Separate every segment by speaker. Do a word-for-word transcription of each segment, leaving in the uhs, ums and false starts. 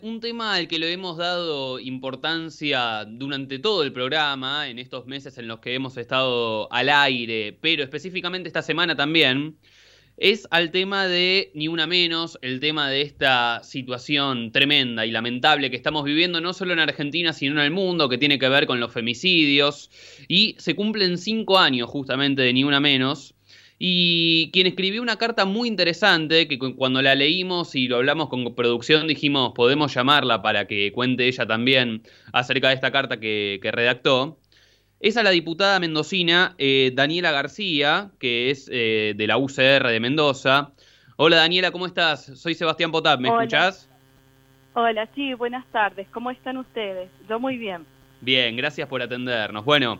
Speaker 1: Un tema al que le hemos dado importancia durante todo el programa, en estos meses en los que hemos estado al aire, pero específicamente esta semana también, es al tema de Ni Una Menos, el tema de esta situación tremenda y lamentable que estamos viviendo no solo en Argentina, sino en el mundo, que tiene que ver con los femicidios. Y se cumplen cinco años justamente de Ni Una Menos. Y quien escribió una carta muy interesante, que cu- cuando la leímos y lo hablamos con producción, dijimos, podemos llamarla para que cuente ella también acerca de esta carta que, que redactó. Es a la diputada mendocina eh, Daniela García, que es eh, de la U C R de Mendoza. Hola Daniela, ¿cómo estás? Soy Sebastián Potap, ¿me
Speaker 2: Hola,
Speaker 1: escuchás?
Speaker 2: hola, sí, buenas tardes. ¿Cómo están ustedes? Yo muy bien.
Speaker 1: Bien, gracias por atendernos. Bueno,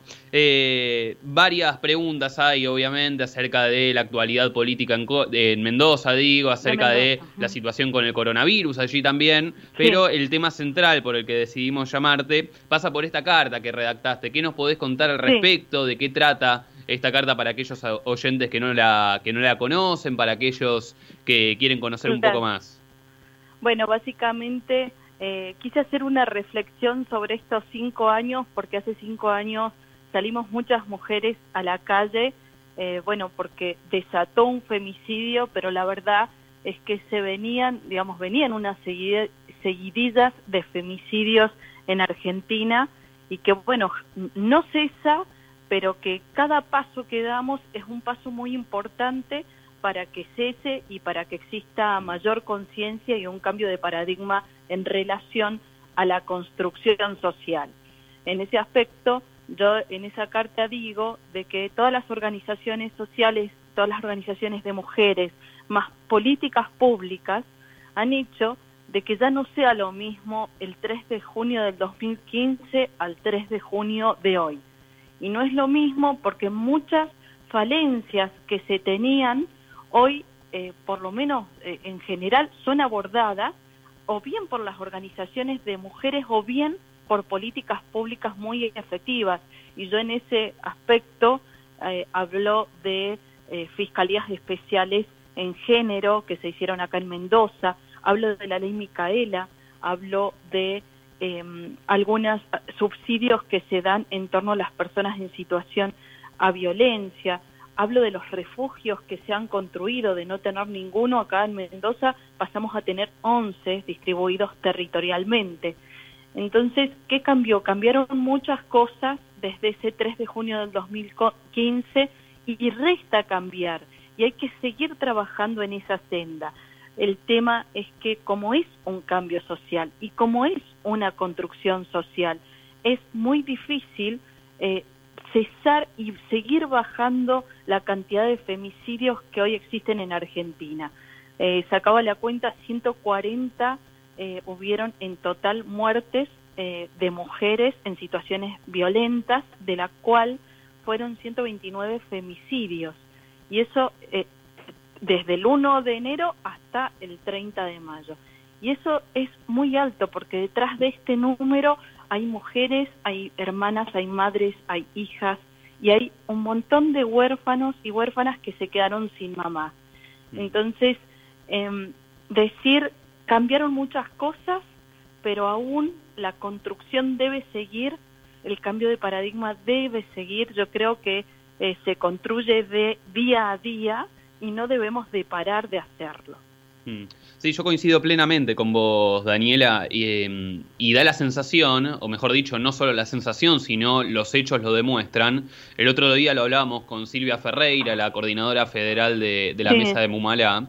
Speaker 1: eh, varias preguntas hay, obviamente, acerca de la actualidad política en, Co- en Mendoza, digo,
Speaker 2: De
Speaker 1: acerca de
Speaker 2: Mendoza.
Speaker 1: la
Speaker 2: Ujú.
Speaker 1: situación con el coronavirus allí también,
Speaker 2: Sí,
Speaker 1: pero el tema central por el que decidimos llamarte pasa por esta carta que redactaste. ¿Qué nos podés contar al
Speaker 2: sí.
Speaker 1: respecto? ¿De qué trata esta carta para aquellos a- oyentes que no la, que no la conocen, para aquellos que quieren conocer un poco
Speaker 2: Claro.
Speaker 1: más?
Speaker 2: Bueno, básicamente eh, quise hacer una reflexión sobre estos cinco años, porque hace cinco años salimos muchas mujeres a la calle, eh, bueno, porque desató un femicidio, pero la verdad es que se venían, digamos, venían unas seguid- seguidillas de femicidios en Argentina y que, bueno, no cesa, pero que cada paso que damos es un paso muy importante para que cese y para que exista mayor conciencia y un cambio de paradigma en relación a la construcción social. En ese aspecto, yo en esa carta digo de que todas las organizaciones sociales, todas las organizaciones de mujeres, más políticas públicas, han hecho de que ya no sea lo mismo el tres de junio del dos mil quince al tres de junio de hoy. Y no es lo mismo porque muchas falencias que se tenían hoy, eh, por lo menos eh, en general, son abordadas o bien por las organizaciones de mujeres o bien por políticas públicas muy efectivas. Y yo en ese aspecto eh, hablo de eh, fiscalías especiales en género que se hicieron acá en Mendoza, hablo de la ley Micaela, hablo de eh, algunos subsidios que se dan en torno a las personas en situación a violencia. Hablo de los refugios que se han construido, de no tener ninguno. Acá en Mendoza pasamos a tener once distribuidos territorialmente. Entonces, ¿qué cambió? Cambiaron muchas cosas desde ese tres de junio del dos mil quince y resta cambiar. Y hay que seguir trabajando en esa senda. El tema es que como es un cambio social y como es una construcción social, es muy difícil eh, cesar y seguir bajando la cantidad de femicidios que hoy existen en Argentina. Eh, sacaba la cuenta, ciento cuarenta eh, hubieron en total muertes eh, de mujeres en situaciones violentas, de la cual fueron ciento veintinueve femicidios. Y eso eh, desde el uno de enero hasta el treinta de mayo. Y eso es muy alto porque detrás de este número hay mujeres, hay hermanas, hay madres, hay hijas y hay un montón de huérfanos y huérfanas que se quedaron sin mamá. Entonces, eh, decir, cambiaron muchas cosas, pero aún la construcción debe seguir, el cambio de paradigma debe seguir. Yo creo que eh, se construye de día a día y no debemos de parar de hacerlo.
Speaker 1: Mm. Sí, yo coincido plenamente con vos, Daniela, y, eh, y da la sensación, o mejor dicho, no solo la sensación, sino los hechos lo demuestran. El otro día lo hablábamos con Silvia Ferreira, la coordinadora federal de, de la
Speaker 2: Sí,
Speaker 1: mesa de Mumalá,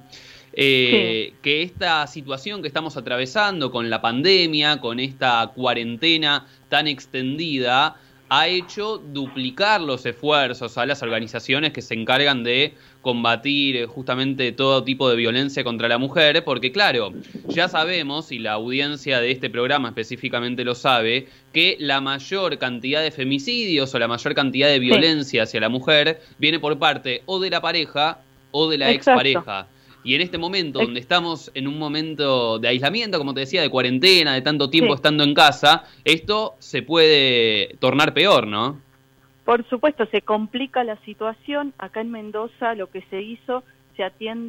Speaker 2: sí,
Speaker 1: eh, que esta situación que estamos atravesando con la pandemia, con esta cuarentena tan extendida, ha hecho duplicar los esfuerzos a las organizaciones que se encargan de combatir eh, justamente todo tipo de violencia contra la mujer, porque claro, ya sabemos, y la audiencia de este programa específicamente lo sabe, que la mayor cantidad de femicidios o la mayor cantidad de
Speaker 2: sí,
Speaker 1: violencia hacia la mujer viene por parte o de la pareja o de la
Speaker 2: exacto.
Speaker 1: expareja. Y en este momento,
Speaker 2: Ex
Speaker 1: donde estamos en un momento de aislamiento, como te decía, de cuarentena, de tanto tiempo
Speaker 2: sí.
Speaker 1: estando en casa, esto se puede tornar peor, ¿no?
Speaker 2: Por supuesto, se complica la situación. Acá en Mendoza lo que se hizo, se atienden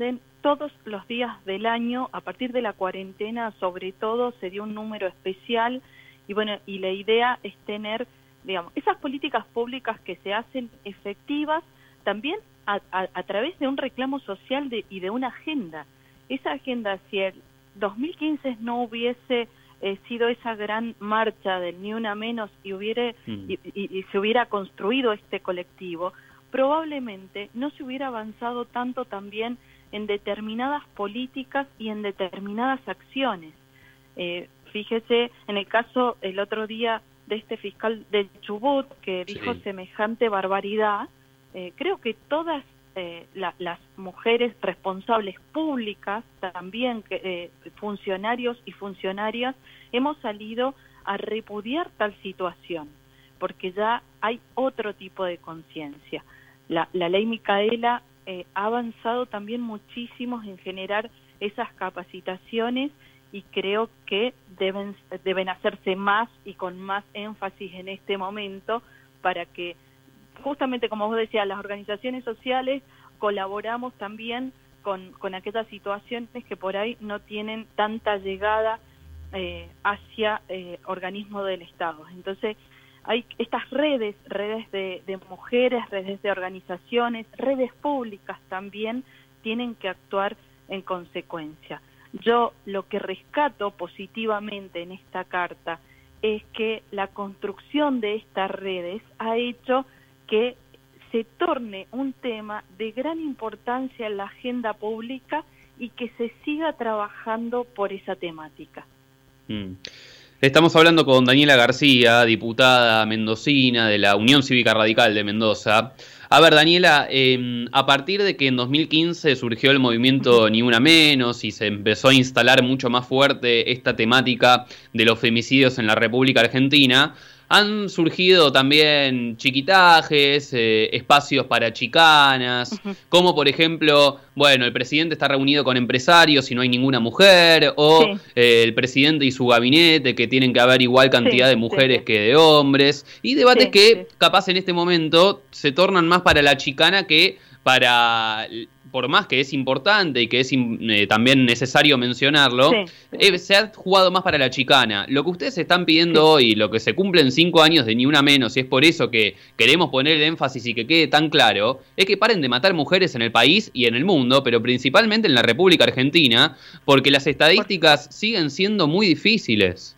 Speaker 2: todos los días del año, a partir de la cuarentena sobre todo, se dio un número especial y bueno, y la idea es tener, digamos, esas políticas públicas que se hacen efectivas también a, a, a través de un reclamo social de, y de una agenda. Esa agenda, si el dos mil quince no hubiese eh, sido esa gran marcha del Ni Una Menos y, hubiere, mm. y, y, y se hubiera construido este colectivo, probablemente no se hubiera avanzado tanto también en determinadas políticas y en determinadas acciones. Eh, fíjese, en el caso el otro día de este fiscal de Chubut que dijo sí. semejante barbaridad, eh, creo que todas eh, la, las mujeres responsables públicas, también que, eh, funcionarios y funcionarias, hemos salido a repudiar tal situación, porque ya hay otro tipo de conciencia. La, la ley Micaela eh, ha avanzado también muchísimo en generar esas capacitaciones y creo que deben, deben hacerse más y con más énfasis en este momento para que, justamente como vos decías, las organizaciones sociales colaboramos también con, con aquellas situaciones que por ahí no tienen tanta llegada eh, hacia eh, organismos del Estado. Entonces, hay estas redes, redes de, de mujeres, redes de organizaciones, redes públicas también tienen que actuar en consecuencia. Yo lo que rescato positivamente en esta carta es que la construcción de estas redes ha hecho que se torne un tema de gran importancia en la agenda pública y que se siga trabajando por esa temática.
Speaker 1: Mm. Estamos hablando con Daniela García, diputada mendocina de la Unión Cívica Radical de Mendoza. A ver, Daniela, eh, a partir de que en dos mil quince surgió el movimiento Ni Una Menos y se empezó a instalar mucho más fuerte esta temática de los femicidios en la República Argentina, han surgido también chiquitajes, eh, espacios para chicanas, uh-huh. como por ejemplo, bueno, el presidente está reunido con empresarios y no hay ninguna mujer, o sí. eh, el presidente y su gabinete, que tienen que haber igual cantidad sí, de mujeres sí. que de hombres, y debates sí, que sí. capaz en este momento se tornan más para la chicana que para, por más que es importante y que es eh, también necesario mencionarlo, sí, sí. Eh, se ha jugado más para la chicana. Lo que ustedes están pidiendo sí. hoy, lo que se cumplen cinco años de Ni Una Menos, y es por eso que queremos poner el énfasis y que quede tan claro, es que paren de matar mujeres en el país y en el mundo, pero principalmente en la República Argentina, porque las estadísticas por... siguen siendo muy difíciles.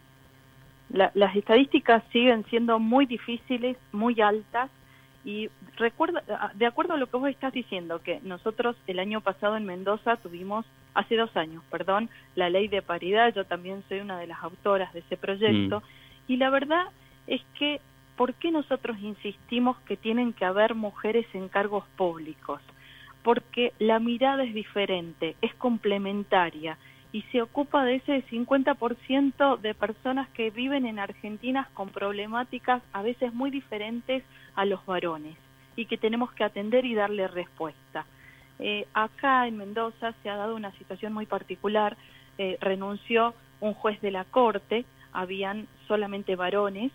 Speaker 2: La, las estadísticas siguen siendo muy difíciles, muy altas. Y recuerda, de acuerdo a lo que vos estás diciendo, que nosotros el año pasado en Mendoza tuvimos, hace dos años, perdón, la ley de paridad, yo también soy una de las autoras de ese proyecto, mm. y la verdad es que, ¿por qué nosotros insistimos que tienen que haber mujeres en cargos públicos? Porque la mirada es diferente, es complementaria, y se ocupa de ese cincuenta por ciento de personas que viven en Argentina con problemáticas a veces muy diferentes a los varones y que tenemos que atender y darle respuesta. Eh, acá en Mendoza se ha dado una situación muy particular, eh, renunció un juez de la Corte, habían solamente varones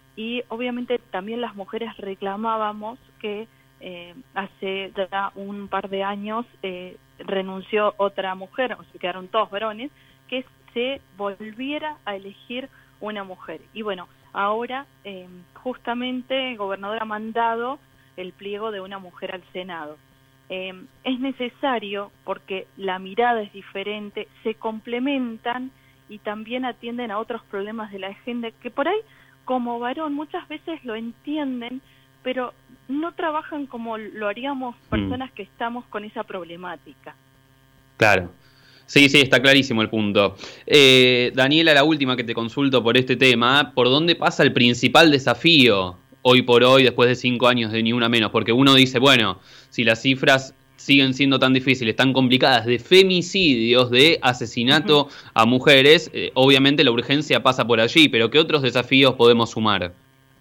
Speaker 2: y obviamente también las mujeres reclamábamos que eh, hace ya un par de años eh, renunció otra mujer, o sea, quedaron todos varones, que se volviera a elegir una mujer. Y bueno, ahora eh, justamente el gobernador ha mandado el pliego de una mujer al Senado. Eh, es necesario porque la mirada es diferente, se complementan y también atienden a otros problemas de la agenda que por ahí como varón muchas veces lo entienden, pero no trabajan como lo haríamos personas mm. que estamos con esa problemática.
Speaker 1: Claro. Sí, sí, está clarísimo el punto. Eh, Daniela, la última que te consulto por este tema, ¿por dónde pasa el principal desafío hoy por hoy, después de cinco años de Ni Una Menos? Porque uno dice, bueno, si las cifras siguen siendo tan difíciles, tan complicadas, de femicidios, de asesinato uh-huh. a mujeres, eh, obviamente la urgencia pasa por allí, pero ¿qué otros desafíos podemos sumar?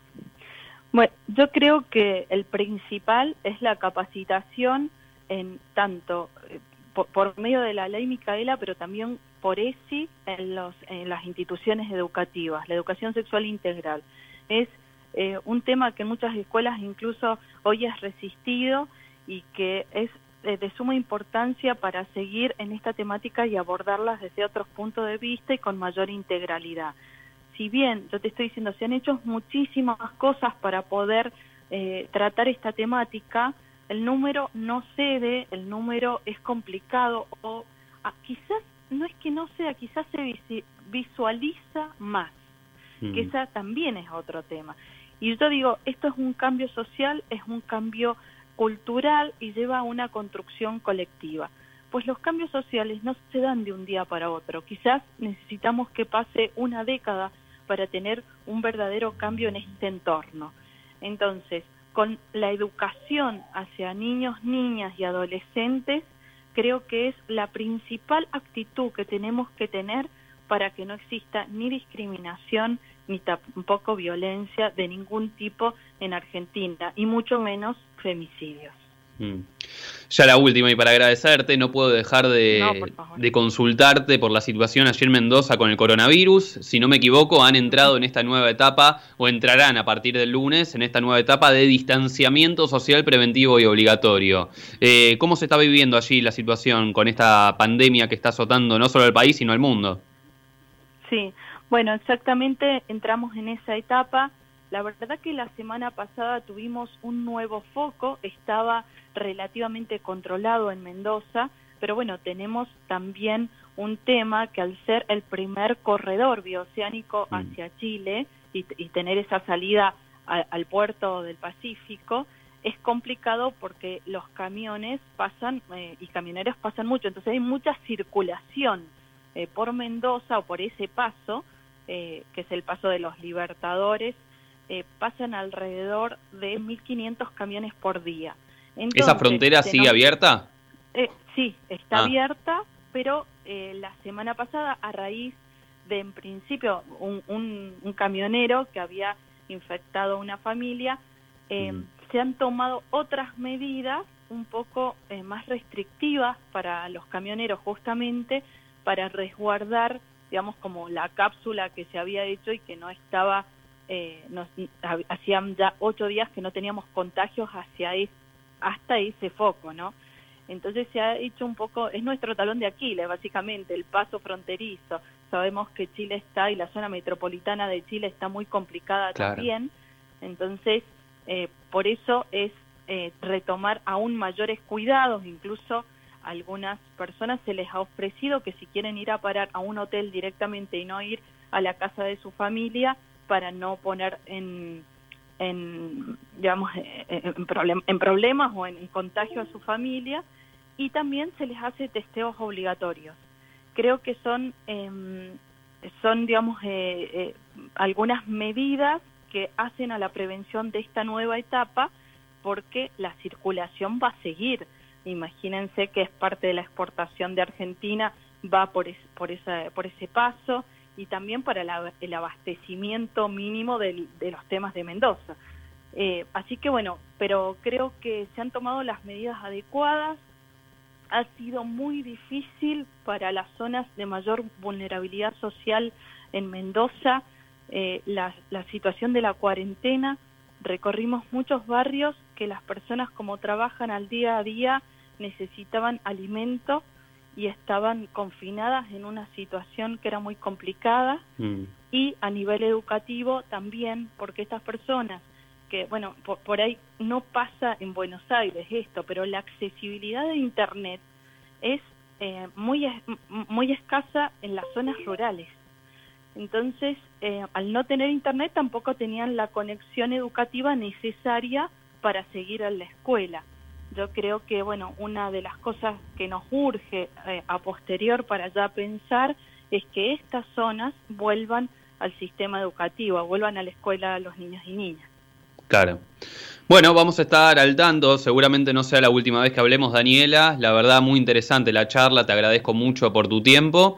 Speaker 2: Bueno, yo creo que el principal es la capacitación en tanto eh, por, por medio de la ley Micaela, pero también por E S I en, los, en las instituciones educativas, la educación sexual integral. Es eh, un tema que en muchas escuelas incluso hoy es resistido y que es eh, de suma importancia para seguir en esta temática y abordarlas desde otros puntos de vista y con mayor integralidad. Si bien, yo te estoy diciendo, se han hecho muchísimas cosas para poder eh, tratar esta temática, el número no cede, el número es complicado, o ah, quizás, no es que no sea, quizás se visualiza más, mm. que esa también es otro tema. Y yo digo, esto es un cambio social, es un cambio cultural y lleva a una construcción colectiva. Pues los cambios sociales no se dan de un día para otro. Quizás necesitamos que pase una década para tener un verdadero cambio en este entorno. Entonces, con la educación hacia niños, niñas y adolescentes, creo que es la principal actitud que tenemos que tener para que no exista ni discriminación ni tampoco violencia de ningún tipo en Argentina, y mucho menos femicidios.
Speaker 1: Mm. Ya la última, y para agradecerte, no puedo dejar de, no, de consultarte por la situación allí en Mendoza con el coronavirus. Si no me equivoco, han entrado en esta nueva etapa, o entrarán a partir del lunes, en esta nueva etapa de distanciamiento social preventivo y obligatorio. Eh, ¿Cómo se está viviendo allí la situación con esta pandemia que está azotando no solo al país, sino al mundo?
Speaker 2: Sí, bueno, exactamente entramos en esa etapa. La verdad que la semana pasada tuvimos un nuevo foco, estaba relativamente controlado en Mendoza, pero bueno, tenemos también un tema que al ser el primer corredor bioceánico hacia Chile y, y tener esa salida a, al puerto del Pacífico, es complicado porque los camiones pasan eh, y camioneros pasan mucho, entonces hay mucha circulación eh, por Mendoza o por ese paso, eh, que es el paso de los Libertadores. Eh, pasan alrededor de mil quinientos camiones por día. Entonces,
Speaker 1: ¿esa frontera sigue nos... abierta?
Speaker 2: Eh, sí, está ah. abierta, pero eh, la semana pasada, a raíz de, en principio, un, un, un camionero que había infectado a una familia, eh, mm. se han tomado otras medidas un poco eh, más restrictivas para los camioneros, justamente para resguardar, digamos, como la cápsula que se había hecho y que no estaba... Eh, nos, hacían ya ocho días que no teníamos contagios hacia es, hasta ese foco, ¿no? Entonces se ha hecho un poco, es nuestro talón de Aquiles, básicamente, el paso fronterizo. Sabemos que Chile está, y la zona metropolitana de Chile está muy complicada claro. también, entonces eh, por eso es eh, retomar aún mayores cuidados. Incluso a algunas personas se les ha ofrecido que si quieren ir a parar a un hotel directamente y no ir a la casa de su familia, para no poner en, en digamos, en, problem, en problemas o en, en contagio a su familia, y también se les hace testeos obligatorios. Creo que son, eh, son digamos, eh, eh, algunas medidas que hacen a la prevención de esta nueva etapa, porque la circulación va a seguir. Imagínense que es parte de la exportación de Argentina, va por, es, por, esa, por ese paso, y también para la, el abastecimiento mínimo del, de los temas de Mendoza. Eh, así que bueno, pero creo que se han tomado las medidas adecuadas. Ha sido muy difícil para las zonas de mayor vulnerabilidad social en Mendoza, eh, la, la situación de la cuarentena. Recorrimos muchos barrios que las personas, como trabajan al día a día, necesitaban alimento y estaban confinadas en una situación que era muy complicada, mm. y a nivel educativo también, porque estas personas que, bueno, por, por ahí no pasa en Buenos Aires esto, pero la accesibilidad de Internet es eh, muy, muy escasa en las zonas rurales. Entonces, eh, al no tener Internet tampoco tenían la conexión educativa necesaria para seguir en la escuela. Yo creo que, bueno, una de las cosas que nos urge eh, a posterior para ya pensar es que estas zonas vuelvan al sistema educativo, vuelvan a la escuela a los niños y niñas.
Speaker 1: Claro. Bueno, vamos a estar al tanto, seguramente no sea la última vez que hablemos, Daniela. La verdad, muy interesante la charla, te agradezco mucho por tu tiempo.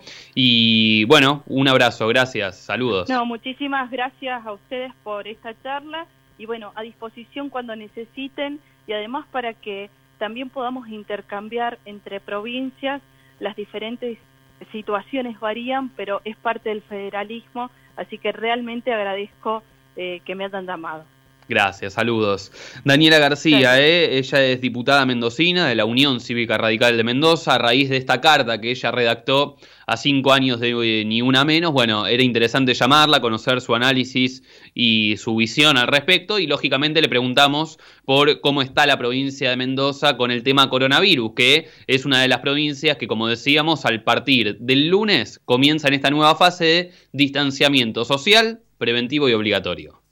Speaker 1: Y bueno, un abrazo, gracias, saludos.
Speaker 2: No, muchísimas gracias a ustedes por esta charla, y bueno, a disposición cuando necesiten, y además para que también podamos intercambiar entre provincias. Las diferentes situaciones varían, pero es parte del federalismo, así que realmente agradezco eh, que me hayan llamado.
Speaker 1: Gracias, saludos. Daniela García, eh, ella es diputada mendocina de la Unión Cívica Radical de Mendoza. A raíz de esta carta que ella redactó a cinco años de eh, Ni Una Menos, bueno, era interesante llamarla, conocer su análisis y su visión al respecto, y lógicamente le preguntamos por cómo está la provincia de Mendoza con el tema coronavirus, que es una de las provincias que, como decíamos, al partir del lunes comienza en esta nueva fase de distanciamiento social, preventivo y obligatorio.